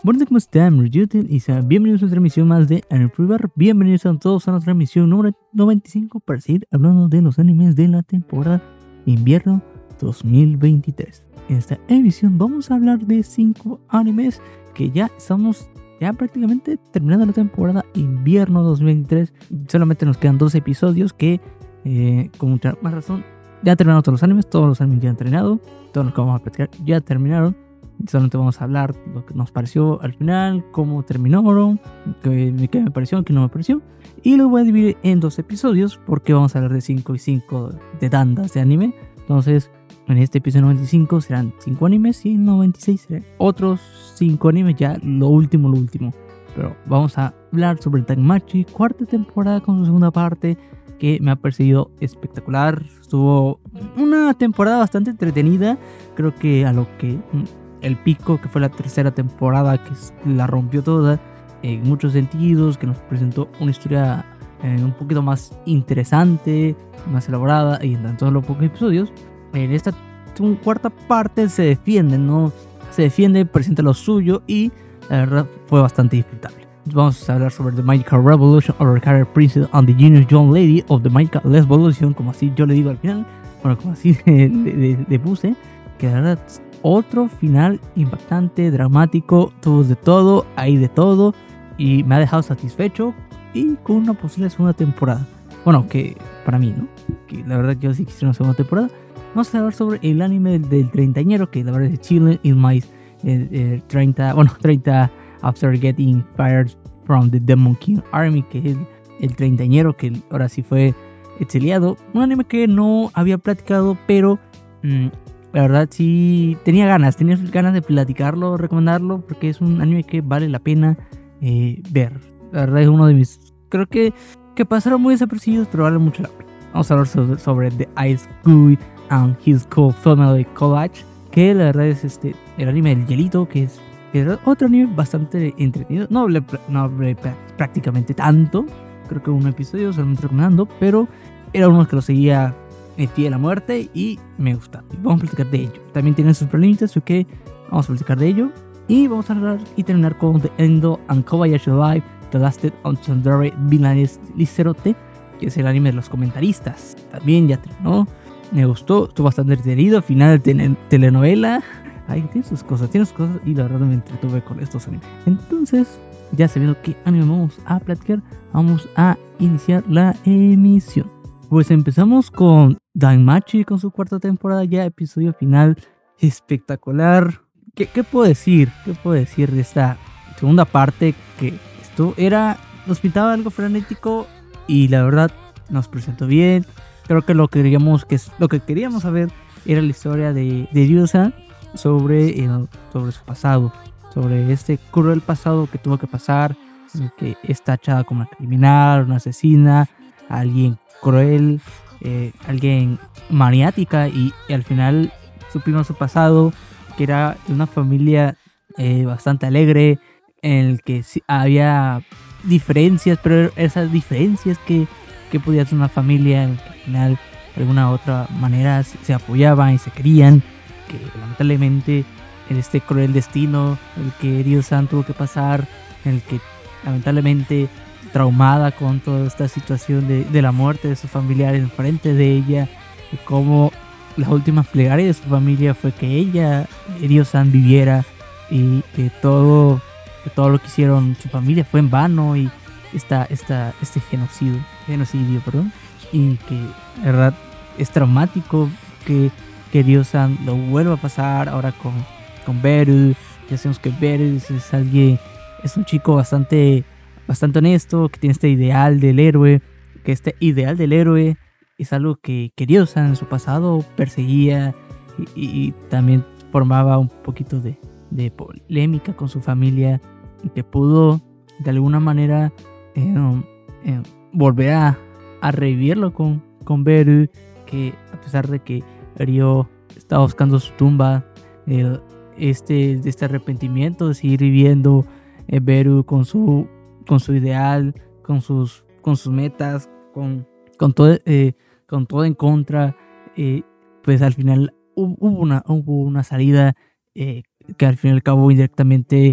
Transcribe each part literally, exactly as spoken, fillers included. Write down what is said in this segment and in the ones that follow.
Bueno, ¿cómo están? Ryuten y sean bienvenidos a otra emisión más de Anime Fever. Bienvenidos a todos a nuestra emisión número noventa y cinco para seguir hablando de los animes de la temporada invierno dos mil veintitrés. En esta emisión vamos a hablar de cinco animes que ya estamos ya prácticamente terminando la temporada invierno dos mil veintitrés. Solamente nos quedan dos episodios que, eh, con mucha más razón, ya terminaron todos los animes. Todos los animes ya han terminado. Todos los que vamos a platicar ya terminaron. Solamente vamos a hablar lo que nos pareció al final, cómo terminaron, qué, qué me pareció, qué no me pareció. Y lo voy a dividir en dos episodios porque vamos a hablar de cinco y cinco de tandas de anime. Entonces, en este episodio noventa y cinco serán cinco animes y en noventa y seis serán otros cinco animes, ya lo último, lo último. Pero vamos a hablar sobre Danmachi, cuarta temporada con su segunda parte, que me ha parecido espectacular. Estuvo una temporada bastante entretenida. Creo que a lo que... el pico, que fue la tercera temporada, que la rompió toda en muchos sentidos, que nos presentó una historia eh, un poquito más interesante, más elaborada, y en todos los pocos episodios. En esta cuarta parte se defiende, ¿no? Se defiende, presenta lo suyo, y la verdad fue bastante disfrutable. Vamos a hablar sobre The Magical Revolution of the Carrier Princess and the Genius Young Lady of the Magical Revolution, como así yo le digo al final, bueno, como así le, le, le puse, que la verdad... otro final impactante, dramático, tuvo de todo, hay de todo, y me ha dejado satisfecho y con una posible segunda temporada. Bueno, que para mí, ¿no? Que la verdad yo sí quisiera una segunda temporada. Vamos a hablar sobre el anime del, del treintañero, que la verdad es Chilling in My eh, eh, treinta, bueno, treinta After Getting Fired from the Demon King Army, que es el, el treintañero, que ahora sí fue exiliado. Un anime que no había platicado, pero... Mmm, la verdad sí tenía ganas, tenía ganas de platicarlo, recomendarlo, porque es un anime que vale la pena eh, ver. La verdad es uno de mis... creo que, que pasaron muy desapercibidos, pero vale mucho la pena. Vamos a hablar sobre, sobre The Ice Guy and His Cool Family Collage, que la verdad es este el anime del hielito, que es, que es otro anime bastante entretenido. No hablé, no hablé prácticamente tanto, creo que un episodio solamente recomendando, pero era uno que lo seguía... fiel a muerte y me gusta. Vamos a platicar de ello. También tienen sus problemas, así que vamos a platicar de ello. Y vamos a hablar y terminar con The Endo and Kobayashi Live, The Lasted on Tsundere Villainous Licerote, que es el anime de los comentaristas. También ya terminó. Me gustó, estuvo bastante entretenido. Final de tele- telenovela. Ay, tiene sus cosas, tiene sus cosas. Y la verdad me entretuve con estos animes. Entonces, ya sabiendo qué anime vamos a platicar, vamos a iniciar la emisión. Pues empezamos con Danmachi con su cuarta temporada, ya episodio final espectacular. ¿Qué, qué puedo decir? ¿Qué puedo decir de esta segunda parte? Que esto era, nos pintaba algo frenético y la verdad nos presentó bien. Creo que lo que queríamos, que lo que queríamos saber era la historia de, de Ryu-san sobre, eh, sobre su pasado, sobre este cruel pasado que tuvo que pasar, en el que está tachada como una criminal, una asesina, alguien cruel, eh, alguien maniática, y, y al final supimos su pasado, que era de una familia eh, bastante alegre, en el que sí había diferencias, pero esas diferencias que, que podía ser una familia en la que al final de alguna u otra manera se, se apoyaban y se querían, que lamentablemente en este cruel destino el que Ryu-san tuvo que pasar, en el que lamentablemente traumada con toda esta situación de, de la muerte de sus familiares enfrente de ella, y cómo las últimas plegarias de su familia fue que ella, Ryu-san, viviera, y que todo, que todo lo que hicieron su familia fue en vano, y esta, esta, este genocidio, genocidio perdón, y que la verdad es traumático que, que Ryu-san lo vuelva a pasar ahora con, con Beru. Ya sabemos que Beru es alguien, es un chico bastante bastante honesto, que tiene este ideal del héroe, que este ideal del héroe es algo que, que Ryu-san en su pasado perseguía, y, y, y también formaba un poquito de, de polémica con su familia, y que pudo de alguna manera eh, eh, volver a, a revivirlo con, con Beru, que a pesar de que Ryo estaba buscando su tumba, eh, este, de este arrepentimiento de seguir viviendo, eh, Beru con su con su ideal, con sus, con sus metas, con, con, todo, eh, con todo en contra, eh, pues al final hubo una, hubo una salida eh, que al fin y al cabo indirectamente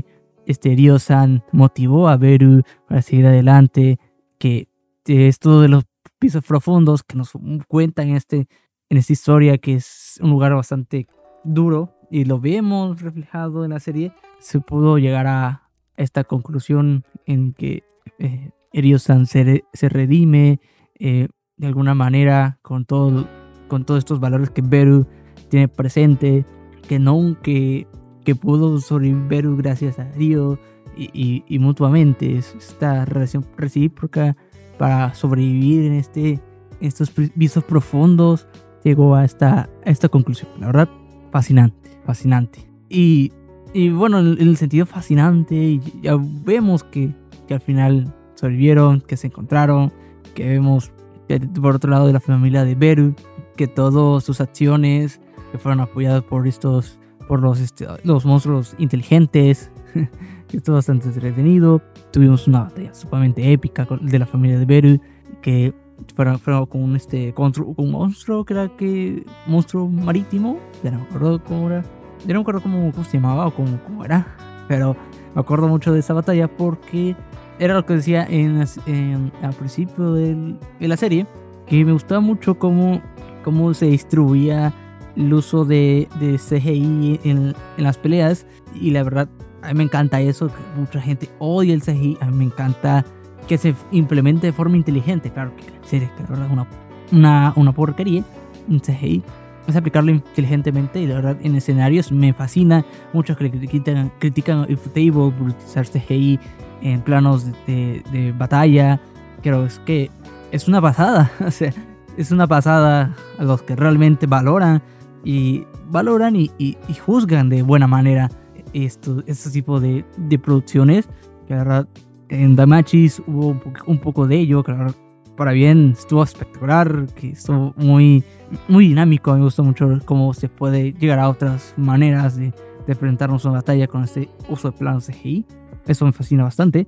este Ryo-san motivó a Beru para seguir adelante, que esto de los pisos profundos que nos cuentan en, este, en esta historia, que es un lugar bastante duro, y lo vemos reflejado en la serie, se pudo llegar a esta conclusión en que eh, Ryo-san se, re, se redime eh, de alguna manera con, todo, con todos estos valores que Beru tiene presente, que no que, que pudo sobrevivir Beru gracias a Ryo y, y, y mutuamente esta relación recíproca para sobrevivir en, este, en estos visos profundos, llegó a esta, a esta conclusión. La verdad, fascinante, fascinante. Y, y bueno, en el sentido fascinante, ya vemos que, que al final sobrevivieron, que se encontraron, que vemos que por otro lado de la familia de Beru, que todas sus acciones que fueron apoyadas por estos, por los, este, los monstruos inteligentes. Estuvo bastante entretenido. Tuvimos una batalla sumamente épica de la familia de Beru, que fueron, fueron con un este con un monstruo que era que monstruo marítimo, ya no me acuerdo cómo era, ya no me acuerdo cómo, cómo se llamaba o cómo, cómo era, pero me acuerdo mucho de esa batalla porque era lo que decía en, en al principio del, de la serie, que me gustaba mucho cómo, cómo se distribuía el uso de, de C G I en, en las peleas, y la verdad a mí me encanta eso, que mucha gente odia el C G I, a mí me encanta que se implemente de forma inteligente. Claro que la serie es que la verdad una, una, una porquería, un C G I, es aplicarlo inteligentemente, y la verdad en escenarios me fascina. Muchos que critican, critican Ufotable por utilizar C G I en planos de, de, de batalla, pero es que es una pasada, o sea, es una pasada a los que realmente valoran y valoran y, y, y juzgan de buena manera Esto, este tipo de, de producciones, que la verdad en Danmachis hubo un, po un poco de ello, que la verdad para bien estuvo espectacular, que estuvo muy, muy dinámico. Me gustó mucho cómo se puede llegar a otras maneras de, de presentarnos una batalla con este uso de planos C G I. Eso me fascina bastante.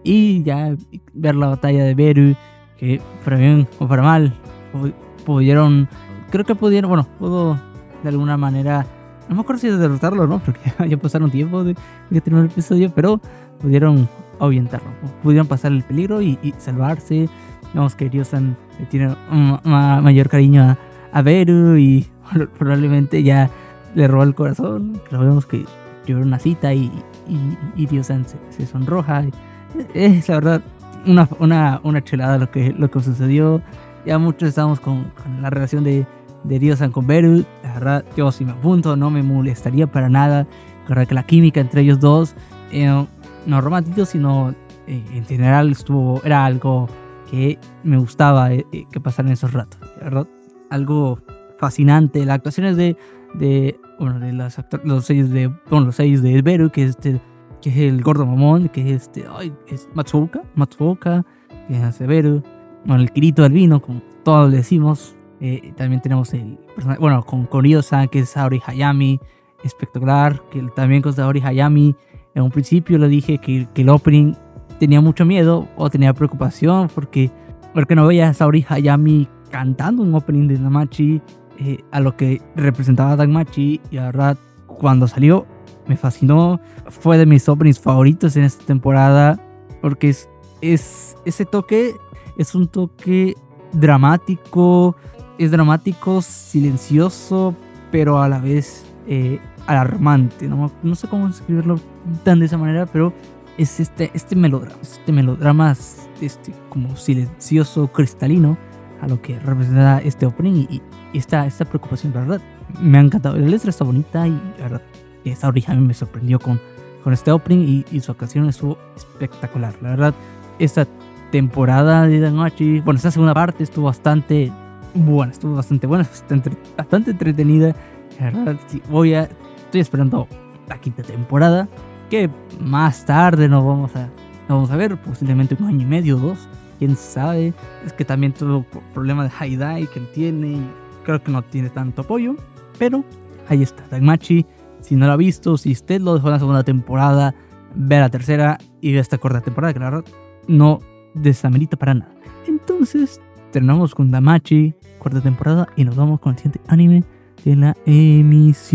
Y ya ver la batalla de Beru, que para bien o para mal pudieron, creo que pudieron, bueno, pudo de alguna manera, no me acuerdo si es derrotarlo o no, porque ya pasaron tiempo de que terminó el episodio, pero pudieron ahuyentarlo, pudieron pasar el peligro y, y salvarse. Vemos que Ryo-san tiene un ma mayor cariño a, a Beru, y probablemente ya le robó el corazón. Lo vemos que tuvieron una cita y, y, y Ryo-san se, se sonroja. Es la verdad una, una, una chelada lo que, lo que sucedió. Ya muchos estamos con, con la relación de de Ryo-san con Beru. La verdad, yo si me apunto no me molestaría para nada. La verdad que la química entre ellos dos, eh, no romántico, sino eh, en general estuvo, era algo que me gustaba eh, que pasara en esos ratos. La verdad, algo fascinante. Las actuaciones de, de bueno, de las actores, los sellos de, bueno, los sellos de Beru, que es este, que es el gordo mamón, que es este, ay, es Matsuoka, Matsuoka, que hace Beru, bueno, el Kirito del vino, como todos le decimos. Eh, también tenemos el personaje, bueno, con, con Ryo-san, que es Saori Hayami, espectacular, que también con Saori Hayami, en un principio le dije que, que el opening tenía mucho miedo o tenía preocupación porque, porque no veía a Saori Hayami cantando un opening de Danmachi, eh, a lo que representaba Danmachi, y la verdad, cuando salió, me fascinó. Fue de mis openings favoritos en esta temporada, porque es, es ese toque, es un toque dramático, es dramático, silencioso, pero a la vez eh, alarmante. No, no sé cómo escribirlo tan de esa manera, pero es este, este melodrama, este melodrama este, como silencioso, cristalino, a lo que representa este opening, y, y esta, esta preocupación, la verdad, me ha encantado. La letra está bonita, y la verdad, esa origen me sorprendió con, con este opening, y, y su actuación estuvo espectacular. La verdad, esta temporada de Danmachi, bueno, esta segunda parte estuvo bastante buena, estuvo bastante buena, bastante, bastante entretenida. La verdad, sí, voy a, estoy esperando la quinta temporada, que más tarde nos vamos a, nos vamos a ver, posiblemente un año y medio o dos, quién sabe. Es que también tuvo problema de Haidai que él tiene, y creo que no tiene tanto apoyo, pero ahí está, Danmachi. Si no lo ha visto, si usted lo dejó en la segunda temporada, ve la tercera y ve esta cuarta temporada, que la verdad no desamerita para nada. Entonces terminamos con Danmachi, cuarta temporada, y nos vamos con el siguiente anime de la emisión.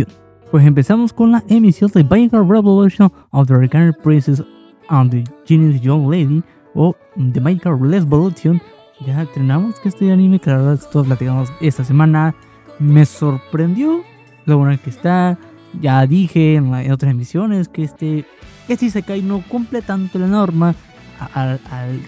Pues empezamos con la emisión de Magical Revolution of the Recurrent Princess and the Genius Young Lady, o The Magical Revolution. Ya terminamos que este anime, que la verdad estuvo platicando esta semana. Me sorprendió lo bueno que está. Ya dije en, la, en otras emisiones que este, este Isekai no cumple tanto la norma al, al,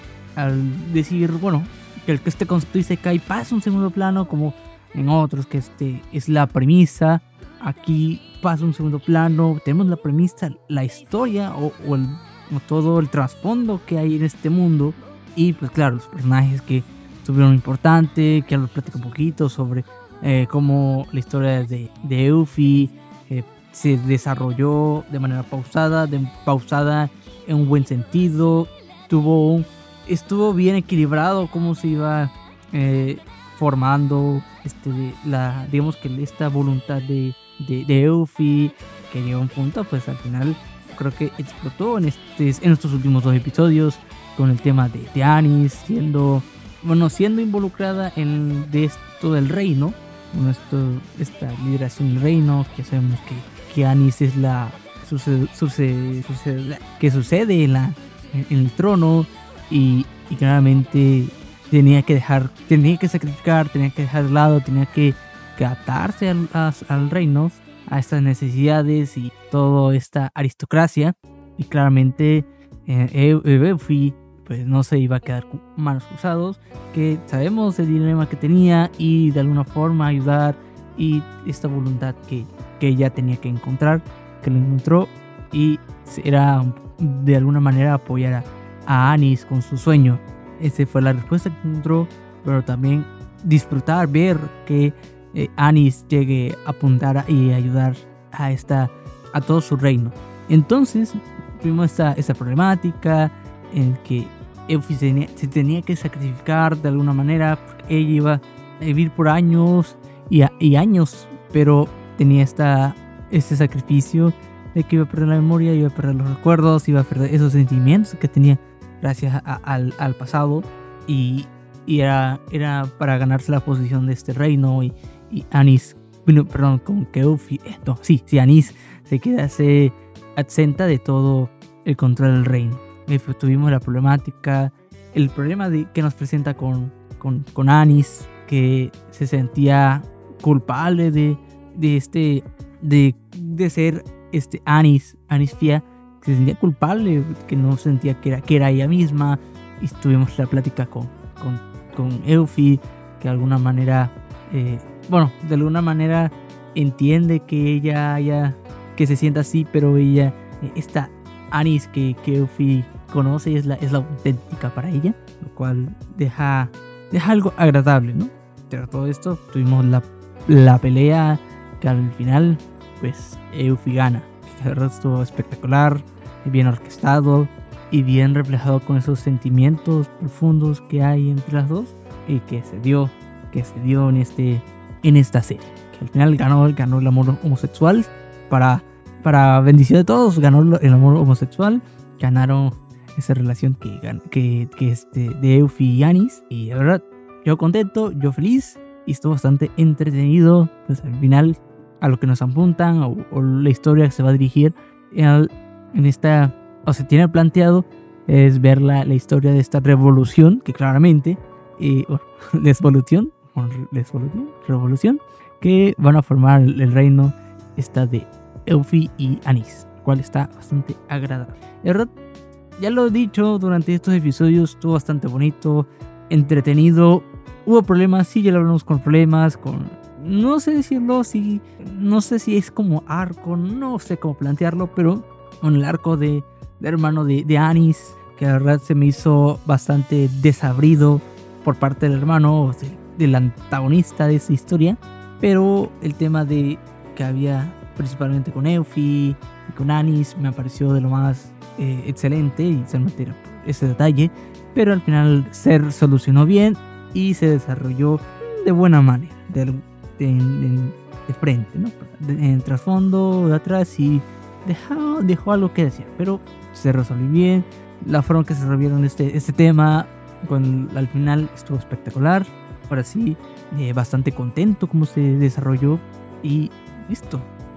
al decir, bueno, que el que este concepto Isekai pasa un segundo plano, como en otros que este es la premisa. Aquí pasa un segundo plano, tenemos la premisa, la historia o, o, el, o todo el trasfondo que hay en este mundo. Y pues claro, los personajes que estuvieron importantes, que les platico un poquito sobre eh, cómo la historia de, de Euphie eh, se desarrolló de manera pausada, de, pausada en un buen sentido. Tuvo un, estuvo bien equilibrado cómo se iba eh, formando este, la, digamos que esta voluntad de De, de Euphie, que llegó a un punto, pues al final creo que explotó en, este, en estos últimos dos episodios con el tema de, de Anis siendo, bueno, siendo involucrada en de esto del reino, bueno, esto, esta lideración del reino, que sabemos que, que Anis es la sucede, sucede, sucede, que sucede en, la, en, en el trono y, y claramente tenía que dejar, tenía que sacrificar, tenía que dejar de lado, tenía que que adaptarse al, a, al reino, a estas necesidades y toda esta aristocracia. Y claramente eh, Euphie pues no se iba a quedar con manos cruzados, que sabemos el dilema que tenía y de alguna forma ayudar, y esta voluntad que, que ella tenía que encontrar, que lo encontró, y era de alguna manera apoyar a, a Anis con su sueño. Esa fue la respuesta que encontró, pero también disfrutar, ver que Eh, Anis llegue a apuntar y ayudar a esta a todo su reino. Entonces tuvimos esta, esta problemática en que Euphie se tenía, se tenía que sacrificar de alguna manera, porque ella iba a vivir por años y, a, y años, pero tenía esta, este sacrificio de que iba a perder la memoria, iba a perder los recuerdos, iba a perder esos sentimientos que tenía gracias a, a, al, al pasado, y, y era, era para ganarse la posición de este reino. Y Y Anis, bueno, perdón, con que Euphie, eh, no, sí, sí, Anis se queda se exenta de todo el control del reino. Eh, tuvimos la problemática, el problema de, que nos presenta con, con, con Anis, que se sentía culpable de, de este, de, de ser este Anis, Anis Fia, que se sentía culpable, que no sentía que era, que era ella misma. Y tuvimos la plática con, con, con Euphie, que de alguna manera eh, bueno, de alguna manera entiende que ella haya, que se sienta así, pero ella, esta Anis que, que Euphie conoce es la, es la auténtica para ella, lo cual deja, deja algo agradable, ¿no? Pero todo esto, tuvimos la, la pelea que al final, pues Euphie gana. La verdad estuvo espectacular, bien orquestado y bien reflejado con esos sentimientos profundos que hay entre las dos, y que se dio, que se dio en este en esta serie, que al final ganó, ganó el amor homosexual, para, para bendición de todos, ganó el amor homosexual, ganaron esa relación que, que, que este, de Euphie y Anis, y la verdad, yo contento, yo feliz, y estuvo bastante entretenido. Pues al final, a lo que nos apuntan, o, o la historia que se va a dirigir en, en esta, o se tiene planteado, es ver la, la historia de esta revolución, que claramente, eh, bueno, desvolución, Revolución, revolución que van a formar el, el reino esta de Euphie y Anis, el cual está bastante agradable. De verdad, ya lo he dicho durante estos episodios, estuvo bastante bonito, entretenido. Hubo problemas, sí, ya lo hablamos con problemas, con, no sé decirlo, si, no sé si es como arco, no sé cómo plantearlo, pero con el arco de, de hermano de, de Anis, que la verdad se me hizo bastante desabrido por parte del hermano, o sea, del antagonista de esa historia. Pero el tema de que había principalmente con Euphie y con Anis me pareció de lo más eh, excelente, y se metiera ese detalle, pero al final se solucionó bien y se desarrolló de buena manera, de, de, de, de frente, ¿no? De, en el trasfondo, de atrás, y dejó, dejó algo que decir, pero se resolvió bien. La forma que se resolvieron este, este tema con, al final estuvo espectacular. Ahora sí, eh, bastante contento cómo se desarrolló, y listo.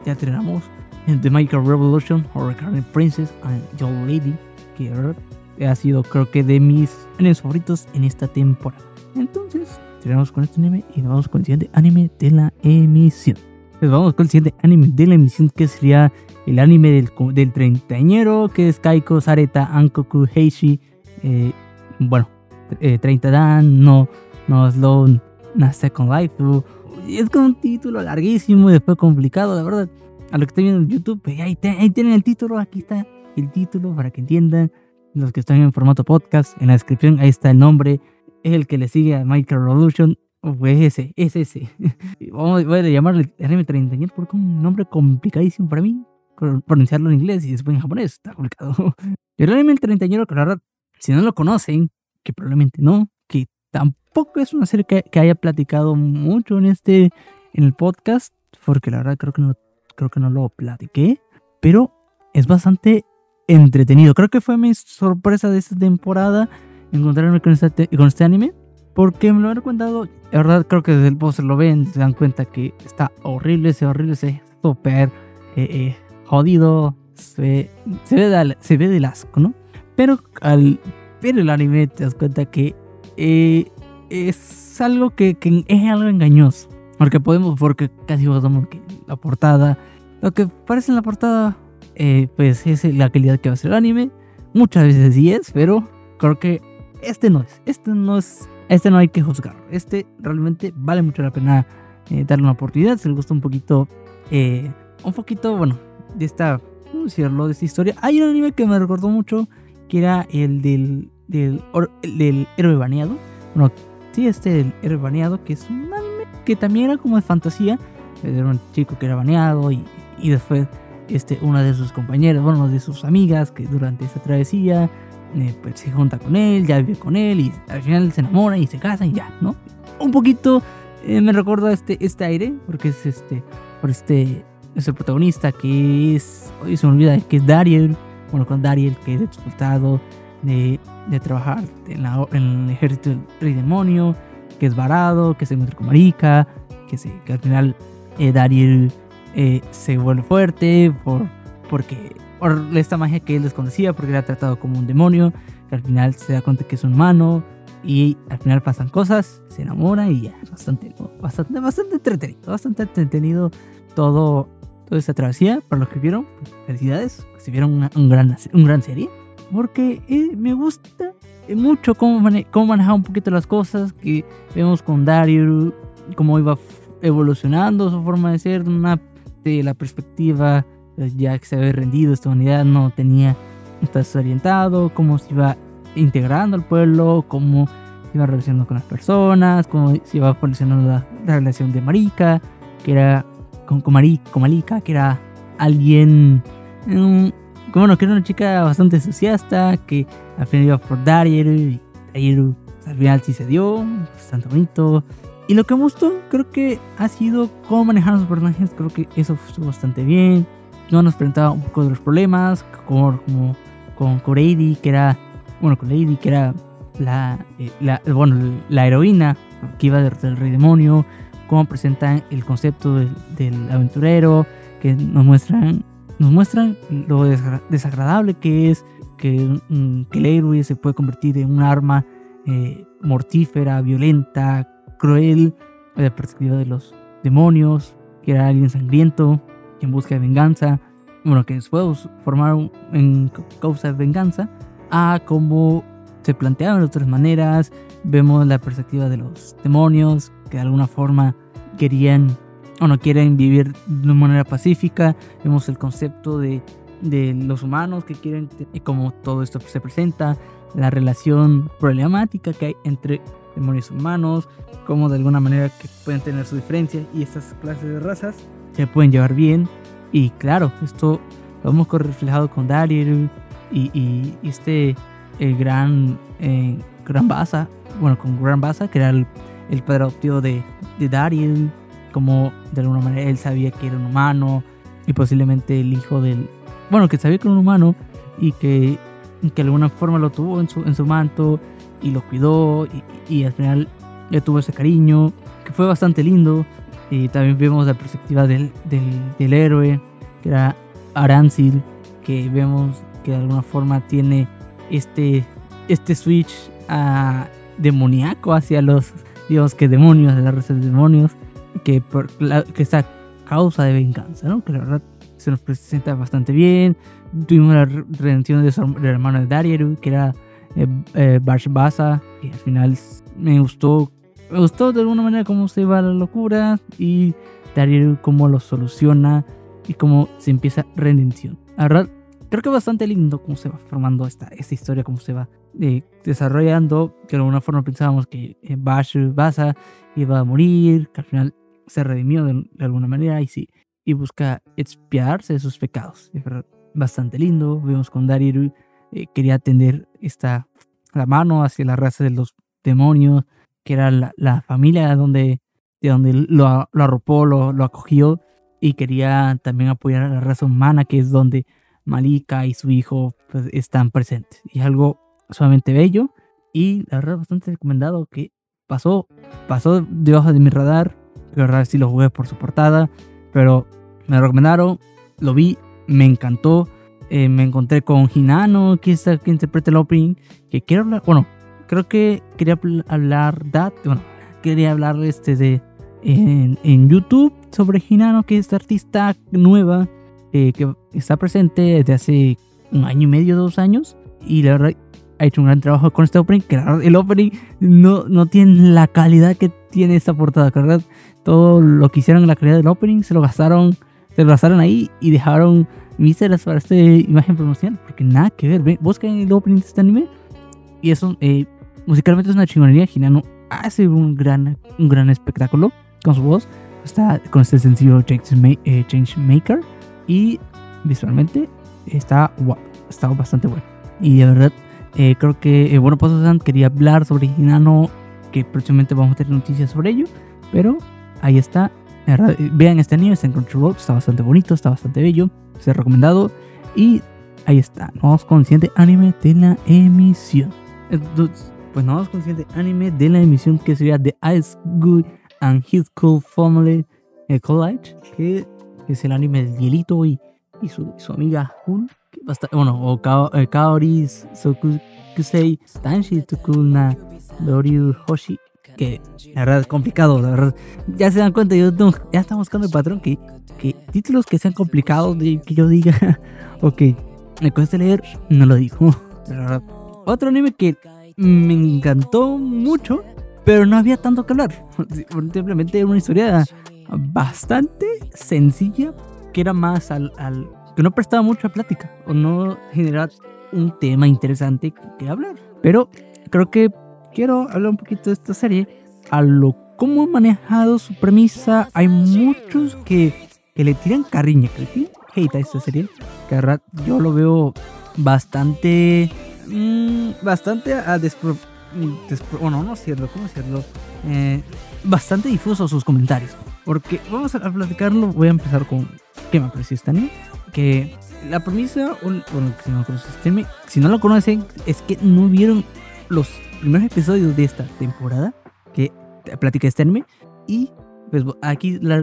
ya tenemos The Magical Revolution, Hurricane Princess and Young Lady, que ha sido creo que de mis animes favoritos en esta temporada. Entonces, terminamos con este anime y vamos con el siguiente anime de la emisión. Pues vamos con el siguiente anime de la emisión, que sería el anime del, del treintañero, que es Kaiko Sareta Ankoku Heishi. Eh, bueno, eh, treinta Dan, no, no Slow, na Second Life. Es como un título larguísimo y después complicado, la verdad. A lo que estoy viendo en YouTube, pues ahí, te, ahí tienen el título, aquí está el título para que entiendan. Los que están en formato podcast, en la descripción ahí está el nombre. Es el que le sigue a Magical Revolution. Pues ese, es ese. Vamos, voy a llamarle anime treintañero porque es un nombre complicadísimo para mí. Pronunciarlo en inglés y después en japonés está complicado. El anime El treintañero, que la verdad, si no lo conocen, que probablemente no, que tampoco es una serie que, que haya platicado mucho en este, en el podcast, porque la verdad creo que no, creo que no lo platiqué, pero es bastante entretenido. Creo que fue mi sorpresa de esta temporada encontrarme con este, con este anime, porque me lo han contado. La verdad creo que desde el póster lo ven, se dan cuenta que está horrible, se horrible, se súper eh, eh, jodido, se, se, ve de, se ve del asco, ¿no? Pero al ver el anime te das cuenta que eh, es algo que, que es algo engañoso, porque podemos, porque casi votamos que la portada, lo que parece en la portada, eh, pues es la calidad que va a ser el anime. Muchas veces sí es, pero creo que este no es, este no es, este no hay que juzgar. Este realmente vale mucho la pena eh, darle una oportunidad. Se le gusta un poquito, eh, un poquito, bueno, de esta, ¿cómo decirlo? De esta historia. Hay un anime que me recordó mucho, que era el del, del, el del héroe baneado. Bueno, sí, este el héroe baneado, que es un anime que también era como de fantasía. Era un chico que era baneado y, y después este, una de sus compañeras, bueno, de sus amigas, que durante esa travesía eh, pues se junta con él, ya vive con él y al final se enamora y se casan y ya, ¿no? Un poquito eh, me recuerda este, este aire, porque es este, por este, es el protagonista que es, hoy se me olvida, que es Dariel, bueno, con Dariel, que es expulsado de, de trabajar en, la, en el ejército del rey demonio, que es varado, que se encuentra con Marika, que, se, que al final eh, Dariel eh, se vuelve fuerte por, porque, por esta magia que él desconocía, porque era tratado como un demonio, que al final se da cuenta que es un humano y al final pasan cosas, se enamora y ya, es bastante, bastante, bastante entretenido, bastante entretenido todo, toda esta travesía. Para los que vieron, pues, felicidades, si vieron una un gran, un gran serie, porque eh, me gusta mucho cómo, mane cómo manejar un poquito las cosas, que vemos con Dario, cómo iba evolucionando su forma de ser, una, de la perspectiva, ya que se había rendido esta unidad, no tenía, está desorientado, cómo se iba integrando al pueblo, cómo se iba relacionando con las personas, cómo se iba evolucionando la, la relación de Marika, que era con, con, Mari, con Marika, que era alguien, um, bueno, que era una chica bastante entusiasta, que al final iba por Dariel, y Dariel pues, al final sí se dio, bastante bonito. Y lo que me gustó, creo que ha sido cómo manejar a los personajes. Creo que eso estuvo bastante bien. No nos presentaba un poco de los problemas, como, como con Koreidi, que era, bueno, con Lady, que era la, eh, la, bueno, la heroína que iba a derrotar al rey demonio. Cómo presentan el concepto del, del aventurero, que nos muestran, nos muestran lo desagradable que es que, mm, que el héroe se puede convertir en un arma eh, mortífera, violenta, cruel, de la perspectiva de los demonios, que era alguien sangriento, que en busca de venganza, bueno, que después formaron en causa de venganza, a cómo se planteaban de otras maneras. Vemos la perspectiva de los demonios, que de alguna forma querían o no quieren vivir de una manera pacífica. Vemos el concepto de, de los humanos que quieren, y cómo todo esto se presenta, la relación problemática que hay entre demonios humanos, como de alguna manera que pueden tener su diferencia y estas clases de razas se pueden llevar bien. Y claro, esto lo hemos reflejado con Dariel y, y, y este el gran eh, Gran Basa, bueno, con Gran Basa, que era el, el padre adoptivo de, de Dariel, como de alguna manera él sabía que era un humano y posiblemente el hijo del, bueno, que sabía que era un humano y que, que de alguna forma lo tuvo en su, en su manto y lo cuidó y, y al final le tuvo ese cariño, que fue bastante lindo. Y también vemos la perspectiva del, del, del héroe, que era Aransil, que vemos que de alguna forma tiene este, este switch a demoníaco hacia los, digamos que demonios, de la raza de demonios, que, por la, que esta causa de venganza, ¿no? Que la verdad se nos presenta bastante bien. Tuvimos la redención de su, del hermano de Darieru, que era eh, eh, Bashbasa, y al final me gustó, me gustó de alguna manera cómo se va la locura y Darieru cómo lo soluciona y cómo se empieza redención. La verdad, creo que es bastante lindo cómo se va formando esta, esta historia, cómo se va eh, desarrollando, que de alguna forma pensábamos que eh, Bashbasa iba a morir, que al final se redimió de, de alguna manera y sí, y busca expiarse de sus pecados. Es verdad, bastante lindo. Vemos con Darieru eh, quería tender esta, la mano hacia la raza de los demonios, que era la, la familia donde, de donde lo, lo arropó, lo, lo acogió, y quería también apoyar a la raza humana, que es donde Malika y su hijo pues, están presentes. Y es algo sumamente bello y la verdad bastante recomendado, que pasó, pasó debajo de mi radar. La verdad sí lo jugué por su portada, pero me lo recomendaron, lo vi, me encantó. Eh, me encontré con Hinano, que es el que interpreta el opening, que quiero hablar, bueno, creo que quería hablar, that, bueno, quería hablar este de en, en YouTube sobre Hinano, que es esta artista nueva eh, que está presente desde hace un año y medio, dos años, y la verdad ha hecho un gran trabajo con este opening, que la verdad, el opening no, no tiene la calidad que tiene esta portada, que la verdad todo lo que hicieron en la calidad del opening se lo gastaron, se lo gastaron ahí y dejaron míseras para esta imagen promocional, porque nada que ver. Ven, busquen el opening de este anime y eso eh, musicalmente es una chingonería. Hinano hace un gran, un gran espectáculo con su voz, está con este sencillo Change, eh, Change Maker, y visualmente está wow, está bastante bueno. Y de verdad eh, creo que eh, bueno, Paso-san quería hablar sobre Hinano, que próximamente vamos a tener noticias sobre ello, pero ahí está. Verdad, vean este anime, está en Crunchyroll, está bastante bonito, está bastante bello, se ha recomendado. Y ahí está, nos vamos con el siguiente anime de la emisión. Entonces, pues nos vamos con el siguiente anime de la emisión, que sería The Ice Guy and His Cool Family eh, College, que es el anime del hielito y, y su, su amiga Hun, que bastante, bueno, o Ka, eh, Kaori Sokusei Tanshi Tukuna Doryu Hoshi, que la verdad es complicado, la verdad. Ya se dan cuenta, yo no, ya estamos buscando el patrón, que, que títulos que sean complicados, de, que yo diga, o que me cueste leer, no lo digo. La verdad. Otro anime que me encantó mucho, pero no había tanto que hablar. Simplemente era una historia bastante sencilla, que era más al, al que no prestaba mucha plática, o no generaba un tema interesante que, que hablar. Pero creo que quiero hablar un poquito de esta serie, a lo cómo ha manejado su premisa. Hay muchos que, que le tiran carriña, que le tiran hate a esta serie, que verdad yo lo veo bastante mmm, bastante a despro, despro, bueno, no es cierto, ¿cómo decirlo? Eh, bastante difuso sus comentarios, porque vamos a, a platicarlo. Voy a empezar con qué me pareció este anime, que la premisa, bueno, si no conocen este anime, si no lo conocen, es que no vieron los primeros episodios de esta temporada que platica este anime. Y pues aquí la,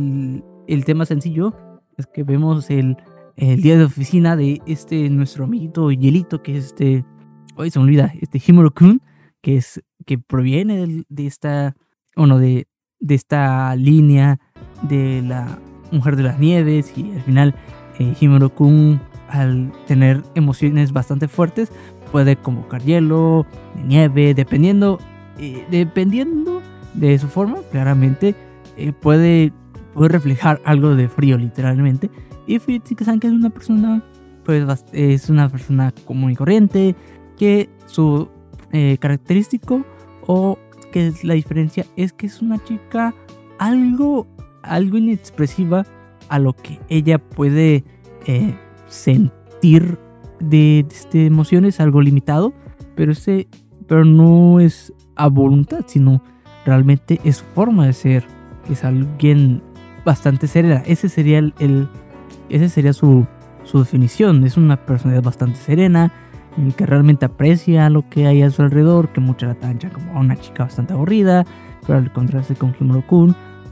el tema sencillo es que vemos el, el día de oficina de este nuestro amiguito Hielito, que es este, hoy se me olvida, este Himuro-kun, que es que proviene de, de esta, bueno, de, de esta línea de la mujer de las nieves, y al final eh, Himuro-kun, al tener emociones bastante fuertes, puede convocar hielo, nieve, dependiendo, eh, dependiendo de su forma. Claramente eh, puede, puede reflejar algo de frío, literalmente. Y Fuyutsuki-san, que es una persona, pues es una persona común y corriente, que su eh, característico, o que es la diferencia, es que es una chica algo, algo inexpresiva a lo que ella puede eh, sentir de, de emociones, algo limitado, pero ese pero no es a voluntad, sino realmente es su forma de ser, que es alguien bastante serena. Ese sería el, el ese sería su, su definición. Es una personalidad bastante serena, en el que realmente aprecia lo que hay a su alrededor, que mucha la tanchan como una chica bastante aburrida, pero al encontrarse con Himuro-kun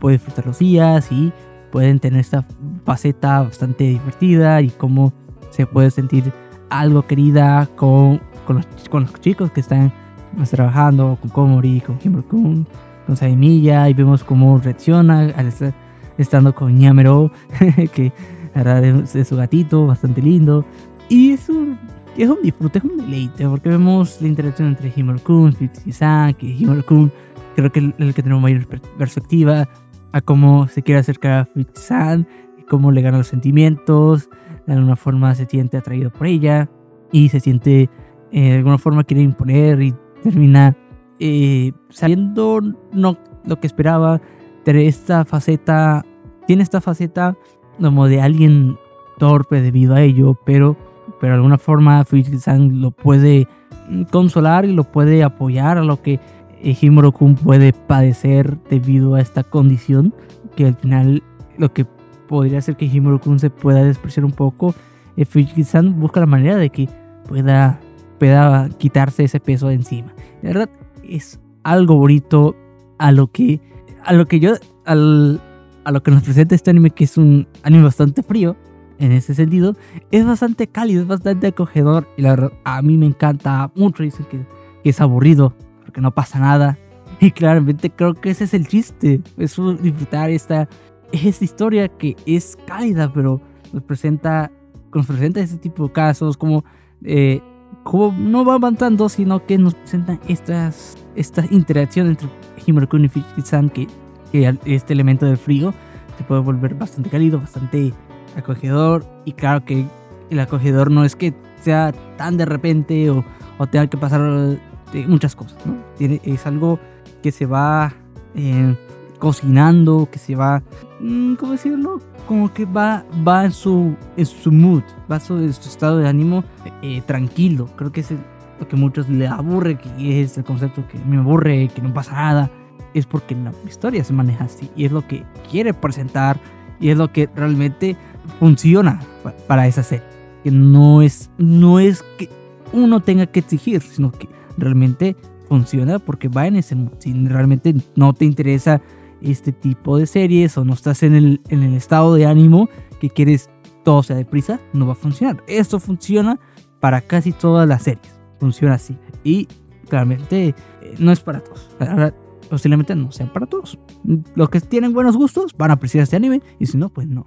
puede disfrutar los días y pueden tener esta faceta bastante divertida y cómo se puede sentir algo querida con, con, los, con los chicos que están pues, trabajando, con Komori, con Himuro-kun, con Saimilla, y vemos cómo reacciona al estar estando con Ñamero, que la verdad es, es su gatito, bastante lindo, y es un, es un disfrute, es un deleite, porque vemos la interacción entre Himuro-kun y Fujitsu-san, que Himuro-kun creo que es el que tenemos mayor perspectiva a cómo se quiere acercar a Fujitsu-san, y cómo le gana los sentimientos, de alguna forma se siente atraído por ella, y se siente, eh, de alguna forma quiere imponer, y termina eh, saliendo no lo que esperaba, tiene esta faceta, tiene esta faceta como de alguien torpe debido a ello, pero, pero de alguna forma Fujitsu-san lo puede consolar y lo puede apoyar a lo que eh, Himuro-kun puede padecer debido a esta condición, que al final lo que podría hacer que Himuro-kun se pueda despreciar un poco, eh, Fujitsu-san busca la manera de que pueda, pueda quitarse ese peso de encima. De verdad es algo bonito a lo que a lo que yo al, a lo que nos presenta este anime, que es un anime bastante frío en ese sentido, es bastante cálido, es bastante acogedor, y la verdad a mí me encanta mucho. Dicen que, que es aburrido porque no pasa nada, y claramente creo que ese es el chiste, es disfrutar esta, esta historia que es cálida, pero nos presenta nos presenta ese tipo de casos, como eh, como no va avanzando, sino que nos presentan estas, estas interacciones entre Himuro-kun y Fujitsu-san, que, que este elemento del frío se puede volver bastante cálido, bastante acogedor, y claro que el acogedor no es que sea tan de repente o, o tenga que pasar de muchas cosas, ¿no? Tiene, es algo que se va eh, cocinando, que se va, ¿cómo decirlo? Como que va, va en, su, en su mood, va en su, en su estado de ánimo eh, tranquilo. Creo que es lo que a muchos le aburre, que es el concepto que me aburre, que no pasa nada. Es porque la historia se maneja así, y es lo que quiere presentar, y es lo que realmente funciona para esa serie. Que no es, no es que uno tenga que exigir, sino que realmente funciona porque va en ese mood. Si realmente no te interesa este tipo de series, o no estás en el, en el estado de ánimo que quieres todo sea deprisa, no va a funcionar. Esto funciona para casi todas las series, funciona así, y claramente eh, no es para todos. Ahora, posiblemente no sean para todos. Los que tienen buenos gustos van a apreciar este anime, y si no, pues no.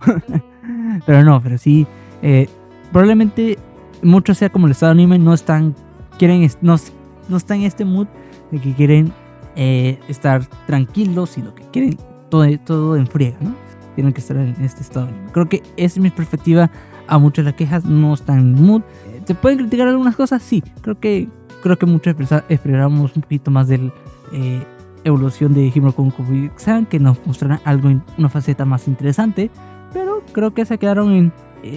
Pero no, pero sí, eh, probablemente mucho sea como el estado de anime, no están, quieren, no, no están en este mood de que quieren Eh, estar tranquilos, sino que quieren todo, todo en friega, ¿no? Tienen que estar en este estado. Creo que esa es mi perspectiva. A muchas de las quejas no están en mood. ¿Se pueden criticar algunas cosas? Sí. Creo que creo que muchos esperábamos un poquito más de la eh, evolución de Himuro-kun con Fujitsu-san, que nos mostrará algo, en una faceta más interesante. Pero creo que se quedaron en,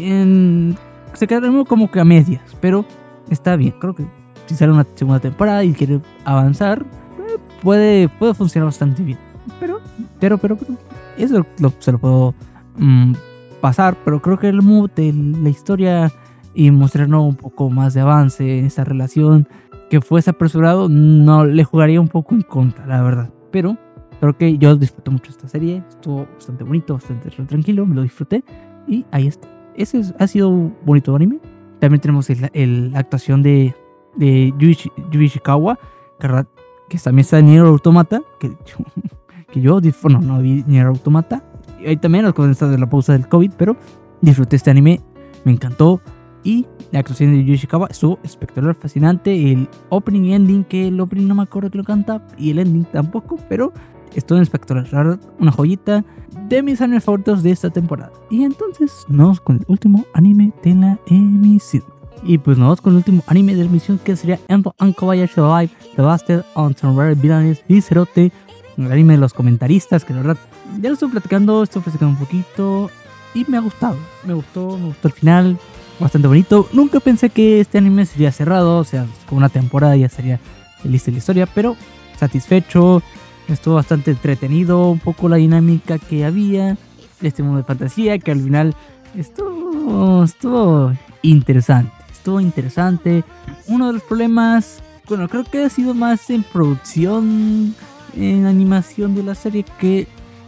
en se quedaron como que a medias. Pero está bien. Creo que si sale una segunda temporada y quiere avanzar, Puede, puede funcionar bastante bien. Pero, pero, pero, pero eso lo, se lo puedo mmm, pasar. Pero creo que el mood de la historia y mostrarnos un poco más de avance en esa relación que fuese apresurado, no le jugaría un poco en contra, la verdad. Pero creo que yo disfruté mucho esta serie. Estuvo bastante bonito, bastante tranquilo. Me lo disfruté. Y ahí está. Ese es, ha sido un bonito anime. También tenemos el, el, la actuación de, de Yuichi, Yui Ishikawa, que que también está en Nier Automata, que, que yo, bueno, no vi Nier Automata, y ahí también los comentarios de la pausa del COVID, pero disfruté este anime, me encantó, y la actuación de Yui Ishikawa estuvo espectacular, fascinante, el opening y ending, que el opening no me acuerdo que lo canta, y el ending tampoco, pero estuvo espectacular, la verdad, una joyita de mis animes favoritos de esta temporada. Y entonces, nos vamos con el último anime de la emisión. Y pues nos vamos con el último anime de la emisión, que sería Endo and Kobayashi Live, The Bastard on Temporary Villains y Cerote, el anime de los comentaristas, que la verdad ya lo estoy platicando, estoy platicando un poquito y me ha gustado, me gustó, me gustó el final, bastante bonito. Nunca pensé que este anime sería cerrado, o sea, con una temporada ya sería lista la historia, pero satisfecho, estuvo bastante entretenido, un poco la dinámica que había, este mundo de fantasía, que al final estuvo, estuvo interesante. Estuvo interesante. Uno de los problemas, bueno, creo que ha sido más en producción, en animación de la serie, que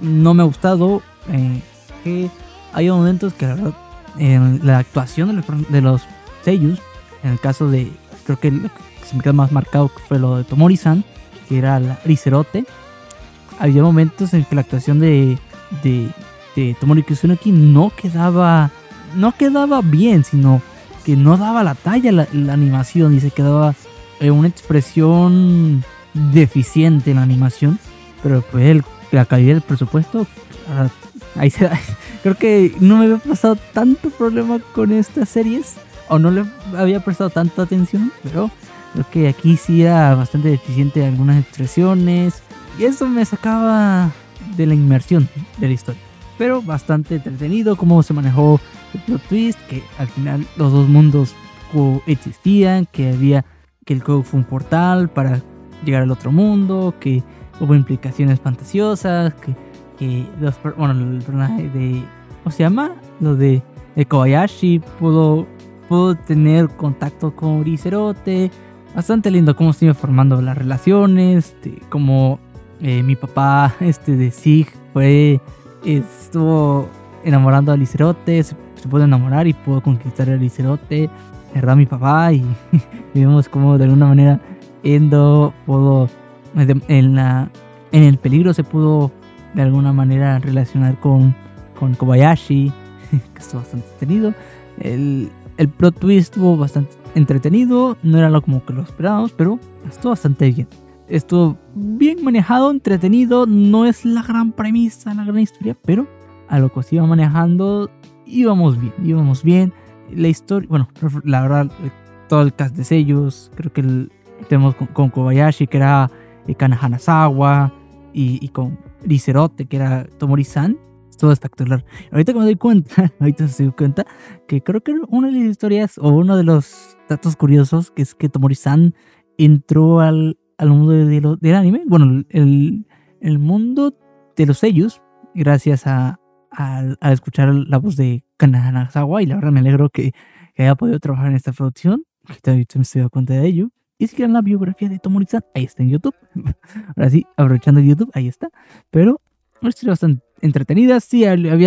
no me ha gustado eh, que hay momentos que la verdad en la actuación de los, de los seiyus, en el caso de, creo que lo que se me queda más marcado fue lo de Tomori-san, que era la Rizerote. Había momentos en que la actuación de, de, de Tomori Kusunoki no quedaba, no quedaba bien, sino que no daba la talla la, la animación y se quedaba eh, una expresión deficiente en la animación, pero pues el, la calidad del presupuesto, uh, ahí se da. Creo que no me había pasado tanto problema con estas series, o no le había prestado tanta atención, pero creo que aquí sí era bastante deficiente algunas expresiones, y eso me sacaba de la inmersión de la historia. Pero bastante entretenido cómo se manejó el plot twist, que al final los dos mundos coexistían, que había que el juego fue un portal para llegar al otro mundo, que hubo implicaciones fantasiosas, que, que los, bueno, el personaje de, ¿cómo se llama? Lo de, de Kobayashi pudo, pudo tener contacto con Rizerote. Bastante lindo cómo se iba formando las relaciones, de, como eh, mi papá este de Sig fue, estuvo enamorando a Rizerote, se, se pudo enamorar y pudo conquistar a Rizerote, ¿verdad? Mi papá, y, y vemos como de alguna manera Endo pudo, en, la, en el peligro se pudo de alguna manera relacionar con, con Kobayashi, que estuvo bastante entretenido. El, el plot twist estuvo bastante entretenido, no era lo como que lo esperábamos, pero estuvo bastante bien. Estuvo bien manejado, entretenido, no es la gran premisa, la gran historia, pero a lo que se iba manejando íbamos bien, íbamos bien. La historia, bueno, la verdad, todo el cast de sellos, creo que el, tenemos con, con Kobayashi, que era eh, Kana Hanazawa, y, y con Rizerote, que era Tomori-san. Estuvo espectacular. Ahorita que me doy cuenta, ahorita me doy cuenta que creo que una de las historias, o uno de los datos curiosos, que es que Tomori-san entró al, al mundo de, de lo, del anime, bueno, el, el mundo de los sellos, gracias a, a, a escuchar la voz de Kana Hanazawa, y la verdad me alegro que, que haya podido trabajar en esta producción, que ahorita me estoy dando cuenta de ello. Y si quieren la biografía de Tomori-san, ahí está en YouTube. Ahora sí, aprovechando YouTube, ahí está. Pero una historia bastante entretenida. Sí, había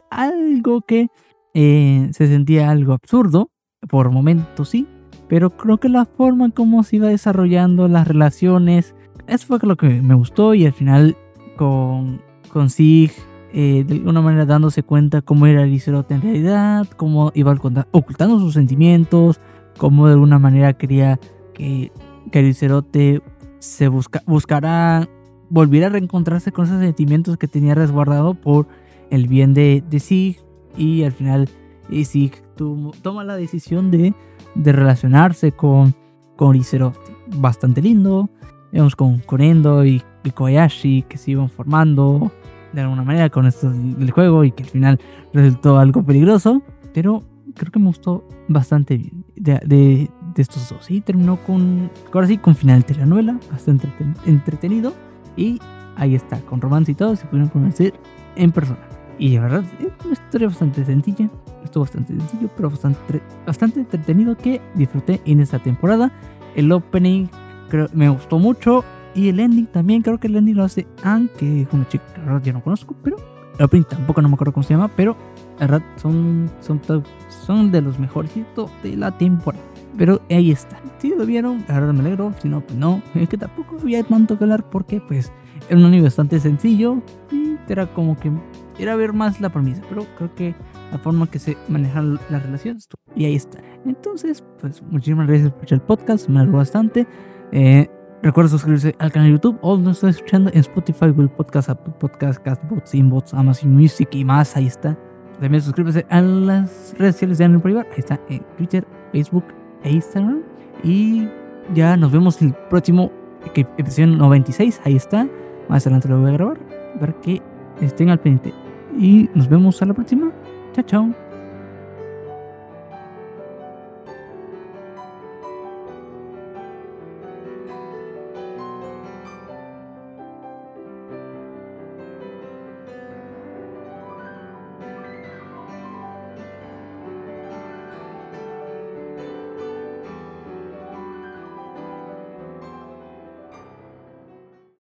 algo que eh, se sentía algo absurdo. Por momentos sí. Pero creo que la forma en cómo se iba desarrollando las relaciones, eso fue lo que me gustó. Y al final con, con Sig, eh, de alguna manera dándose cuenta cómo era Rizerote en realidad, cómo iba ocultando sus sentimientos, cómo de alguna manera quería que, que Rizerote se busca, buscará volver a reencontrarse con esos sentimientos que tenía resguardado por el bien de, de Sig, y al final y Sig tu, toma la decisión de, de relacionarse con, con Rizerote. Bastante lindo. Vemos con, con Endo y, y Kobayashi que se iban formando de alguna manera con esto del juego, y que al final resultó algo peligroso, pero creo que me gustó bastante bien de, de, de estos dos. Y terminó con, ahora sí, con final de telenovela, bastante entretenido, y ahí está, con romance y todo, se pudieron conocer en persona. Y la verdad es una historia bastante sencilla, estuvo bastante sencillo, pero bastante, bastante entretenido, que disfruté en esta temporada. El opening creo, me gustó mucho, y el ending también. Creo que el ending lo hace Anne, que es una chica que la verdad yo no conozco, pero el opening tampoco no me acuerdo cómo se llama, pero la verdad son, son, son de los mejores de la temporada. Pero ahí está. Si lo vieron, la verdad me alegro. Si no, pues no. Es que tampoco había tanto que hablar, porque pues era un anime bastante sencillo y era como que era ver más la premisa, pero creo que la forma que se manejan las relaciones, y ahí está. Entonces, pues muchísimas gracias por escuchar el podcast, me alegro bastante. Eh, recuerda suscribirse al canal de YouTube, o nos está escuchando en Spotify, Google Podcast, Apple Podcast, Castbox, Inbox, Amazon Music y más. Ahí está. También suscríbase a las redes sociales de Anime Privar. Ahí está, en Twitter, Facebook e Instagram. Y ya nos vemos el próximo episodio noventa y seis. Ahí está. Más adelante lo voy a grabar para que estén al pendiente. Y nos vemos a la próxima. Chao, chao.